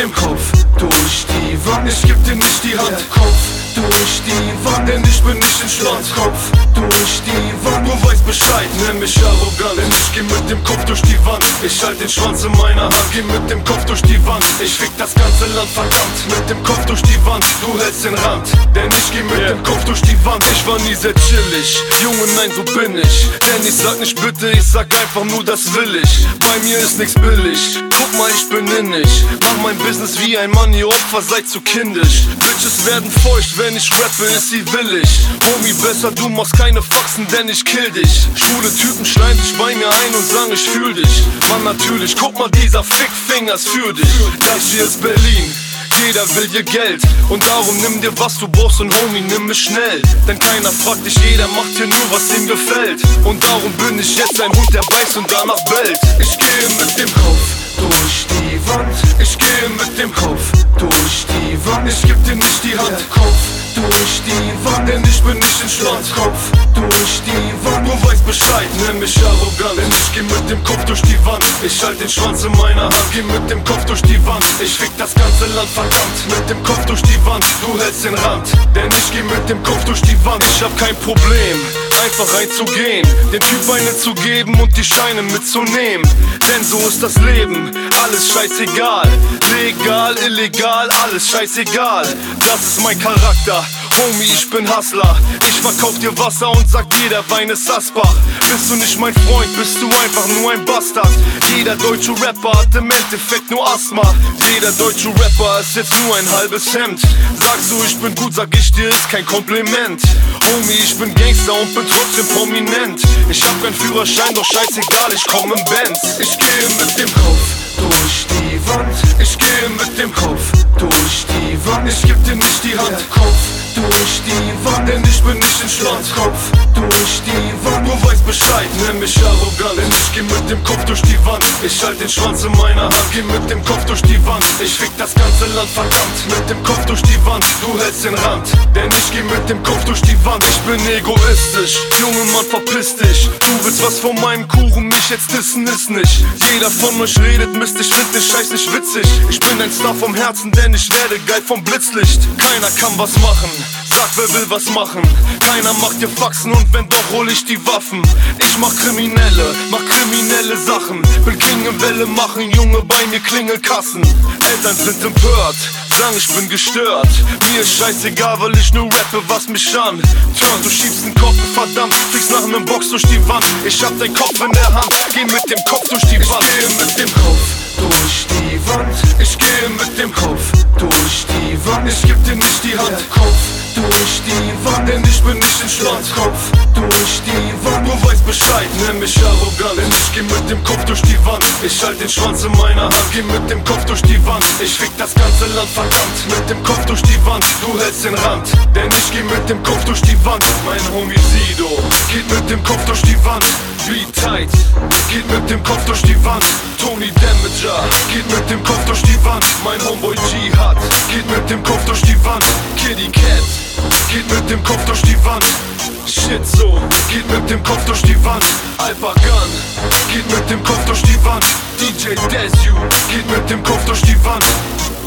dem Kopf durch die Wand. Ich geb dir nicht die Hand. Kopf durch die Wand, denn ich bin nicht in Schland. Kopf durch die Wand, du weißt Bescheid, nenn mich arrogant, denn ich geh mit dem Kopf durch die Wand. Ich halt den Schwanz in meiner Hand, geh mit dem Kopf durch die Wand. Ich fick das ganze Land, verdammt, mit dem Kopf durch die Wand. Du hältst den Rand, denn ich geh mit dem Kopf durch die Wand. Ich war nie sehr chillig, Junge, nein, so bin ich. Denn ich sag nicht bitte, ich sag einfach nur, das will ich. Bei mir ist nix billig, guck mal, ich bin innig. Mach mein Business wie ein Mann, ihr Opfer seid zu kindisch. Bitches werden feucht, wenn ich rappe, ist sie willig. Homie, besser du machst keine Faxen, denn ich kill dich. Schwule Typen schneiden sich bei mir ein und sagen, ich fühl dich. Mann, natürlich, guck mal, dieser Fickfingers für dich. Das hier ist Berlin. Jeder will dir Geld und darum nimm dir was du brauchst und Homie, nimm es schnell. Denn keiner fragt dich, jeder macht hier nur was ihm gefällt. Und darum bin ich jetzt ein Hund, der beißt und danach bellt. Ich gehe mit dem Kopf durch die Wand. Ich gehe mit dem Kopf durch die Wand. Ich geb dir nicht die Hand. Kopf durch die Wand, denn ich bin nicht in Schland. Kopf durch die Wand, du weißt Bescheid, nenn mich arrogant, denn ich geh mit dem Kopf durch die Wand. Ich halt den Schwanz in meiner Hand, geh mit dem Kopf durch die Wand. Ich fick das ganze Land, verdammt, mit dem Kopf durch die Wand. Du hältst den Rand, denn ich geh mit dem Kopf durch die Wand. Ich hab kein Problem, einfach reinzugehen, den Typ eine zu geben und die Scheine mitzunehmen. Denn so ist das Leben, alles scheißegal. Legal, illegal, alles scheißegal. Das ist mein Charakter, Homie, ich bin Hustler. Ich verkauf dir Wasser und sag dir, der Wein ist Asbach. Bist du nicht mein Freund, bist du einfach nur ein Bastard. Jeder deutsche Rapper hat im Endeffekt nur Asthma. Jeder deutsche Rapper ist jetzt nur ein halbes Hemd. Sagst du, ich bin gut, sag ich dir, ist kein Kompliment. Homie, ich bin Gangster und bin trotzdem prominent. Ich hab keinen Führerschein, doch scheißegal, ich komm im Benz. Ich gehe mit dem Kopf durch die Wand. Ich gehe mit dem Kopf durch die Wand. Ich geb dir nicht die Hand. Kopf durch die Wand, denn ich bin nicht in Schland. Kopf durch die Wand, du weißt Bescheid, nenn mich arrogant, denn ich geh mit dem Kopf durch die Wand. Ich halt den Schwanz in meiner Hand, geh mit dem Kopf durch die Wand. Ich fick das ganze Land, verdammt, mit dem Kopf durch die Wand. Du hältst den Rand, denn ich geh mit dem Kopf durch die Wand. Ich bin egoistisch, Junge Mann, verpiss dich. Du willst was von meinem Kuchen, mich jetzt dissen ist nicht. Jeder von euch redet Mist, ich find den Scheiß nicht witzig. Ich bin ein Star vom Herzen, denn ich werde geil vom Blitzlicht. Keiner kann was machen, sag wer will was machen. Keiner macht dir Faxen und wenn doch hol ich die Waffen. Ich mach kriminelle Sachen. Will Klingelwelle machen, Junge, bei mir Klingelkassen. Eltern sind empört, sagen ich bin gestört. Mir ist scheißegal, weil ich nur rappe, was mich an turnt. Du schiebst den Kopf, verdammt, fliegst nach nem Box durch die Wand. Ich hab deinen Kopf in der Hand, geh mit dem Kopf durch die Wand. Ich gehe mit dem Kopf durch die Wand. Ich gehe mit dem Kopf durch die Wand. Ich geb dir nicht die Hand. Kopf durch die Wand, denn ich bin nicht in Schland. Kopf durch die Wand, du weißt Bescheid, nenn mich arrogant, denn ich geh mit dem Kopf durch die Wand. Ich halt den Schwanz in meiner Hand, geh mit dem Kopf durch die Wand. Ich fick das ganze Land, verdammt, mit dem Kopf durch die Wand. Du hältst den Rand, denn ich geh mit dem Kopf durch die Wand. Mein Homie Sido geht mit dem Kopf durch die Wand. Beat tight, geht mit dem Kopf durch die Wand. Tony Damager geht mit dem Kopf durch die Wand. Mein Homeboy Jihad geht mit dem Kopf durch die Wand. Kitty Cat geht mit dem Kopf durch die Wand. Shit so geht mit dem Kopf durch die Wand. Alpha Gun geht mit dem Kopf durch die Wand. DJ Desu geht mit dem Kopf durch die Wand.